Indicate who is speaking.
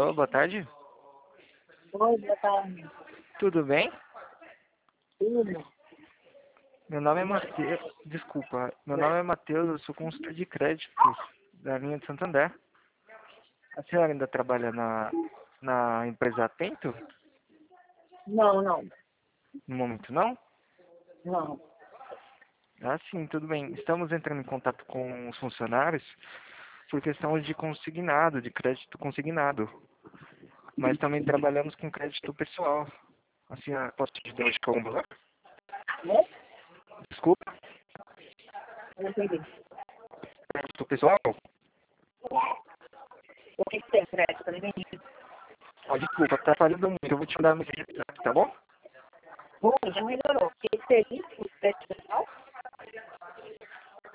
Speaker 1: Alô, boa tarde.
Speaker 2: Oi, boa tarde.
Speaker 1: Tudo bem?
Speaker 2: Tudo?
Speaker 1: Meu nome é Matheus. Desculpa, meu nome é Matheus, eu sou consultor de créditos da linha de Santander. A senhora ainda trabalha na empresa Atento?
Speaker 2: Não, não,
Speaker 1: No momento não?
Speaker 2: não.
Speaker 1: Ah, sim, tudo bem. Estamos entrando em contato com os funcionários por questão de consignado, de crédito consignado. Mas também trabalhamos com crédito pessoal. A senhora posso te dar de algum valor?
Speaker 2: É?
Speaker 1: Desculpa,
Speaker 2: Não entendi.
Speaker 1: crédito pessoal?
Speaker 2: O que que tem crédito? Eu não entendi.
Speaker 1: Ó, desculpa, tá falhando muito. Eu vou te mandar uma mensagem, tá bom?
Speaker 2: Bom, já melhorou. O que seria o crédito pessoal?